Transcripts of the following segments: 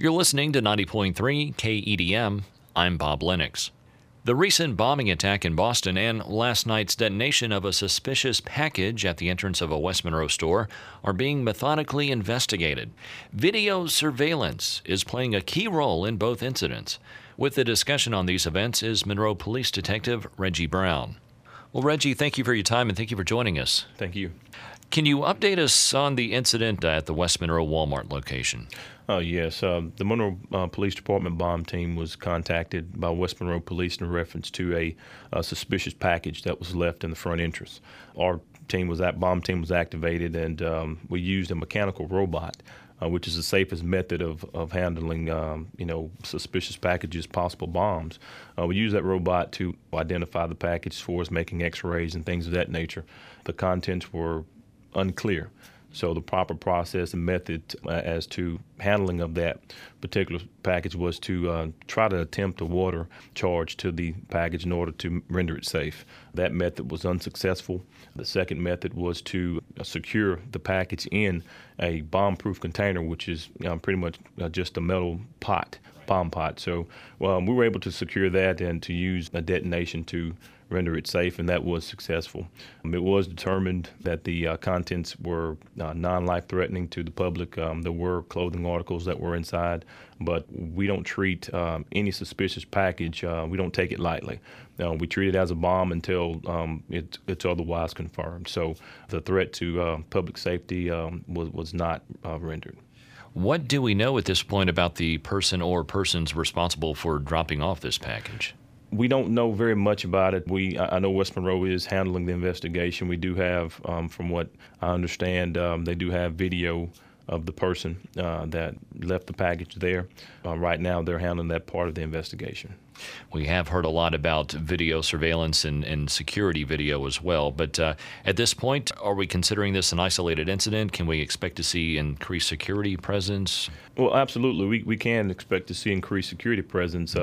You're listening to 90.3 KEDM. I'm Bob Lennox. The recent bombing attack in Boston and last night's detonation of a suspicious package at the entrance of a West Monroe store are being methodically investigated. Video surveillance is playing a key role in both incidents. With the discussion on these events is Monroe Police Detective Reggie Brown. Well, Reggie, thank you for your time and thank you for joining us. Thank you. Can you update us on the incident at the West Monroe Walmart location? Yes. The Monroe Police Department bomb team was contacted by West Monroe Police in reference to a suspicious package that was left in the front entrance. Our bomb team was activated, and we used a mechanical robot, which is the safest method of handling suspicious packages, possible bombs. We used that robot to identify the package as far as making X-rays and things of that nature. The contents were unclear. So the proper process and method as to handling of that particular package was to try to attempt a water charge to the package in order to render it safe. That method was unsuccessful. The second method was to secure the package in a bomb-proof container, which is pretty much just a metal bomb pot. So we were able to secure that and to use a detonation to render it safe, and that was successful. It was determined that the contents were non-life threatening to the public. There were clothing articles that were inside, but we don't treat any suspicious package, we don't take it lightly. We treat it as a bomb until it's otherwise confirmed. So the threat to public safety was not rendered. What do we know at this point about the person or persons responsible for dropping off this package? We don't know very much about it. I know West Monroe is handling the investigation. We do have, from what I understand, they do have video of the person that left the package there. Right now, they're handling that part of the investigation. We have heard a lot about video surveillance and security video as well, but at this point, are we considering this an isolated incident? Can we expect to see increased security presence? Well, absolutely. We can expect to see increased security presence.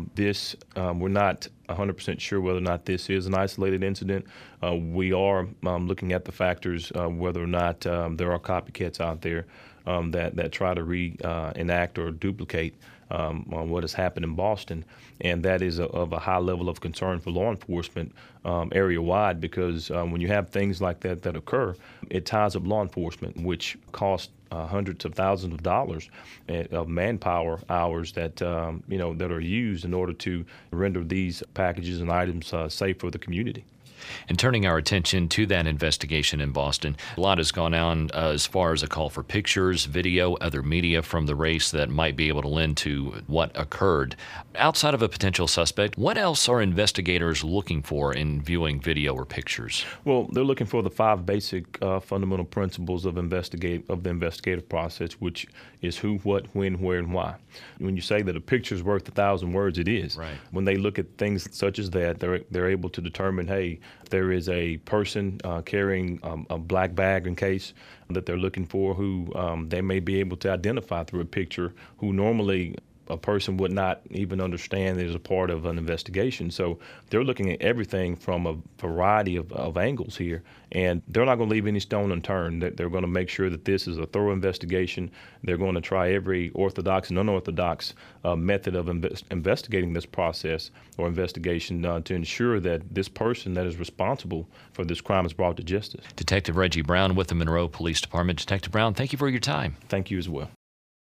We're not 100% sure whether or not this is an isolated incident. We are looking at the factors, whether or not there are copycats out there that try to reenact or duplicate on what has happened in Boston, and that is of a high level of concern for law enforcement area-wide, because when you have things like that occur, it ties up law enforcement, which costs hundreds of thousands of dollars of manpower hours that that are used in order to render these packages and items safe for the community. And turning our attention to that investigation in Boston, a lot has gone on as far as a call for pictures, video, other media from the race that might be able to lend to what occurred. Outside of a potential suspect, what else are investigators looking for in viewing video or pictures? Well, they're looking for the 5 basic fundamental principles of the investigative process, which is who, what, when, where, and why. When you say that a picture is worth 1,000 words, it is. Right. When they look at things such as that, they're able to determine, hey, there is a person carrying a black bag and case that they're looking for, who they may be able to identify through a picture, who normally a person would not even understand is a part of an investigation. So they're looking at everything from a variety of angles here, and they're not going to leave any stone unturned. They're going to make sure that this is a thorough investigation. They're going to try every orthodox and unorthodox method of investigating this process or investigation to ensure that this person that is responsible for this crime is brought to justice. Detective Reggie Brown with the Monroe Police Department. Detective Brown, thank you for your time. Thank you as well.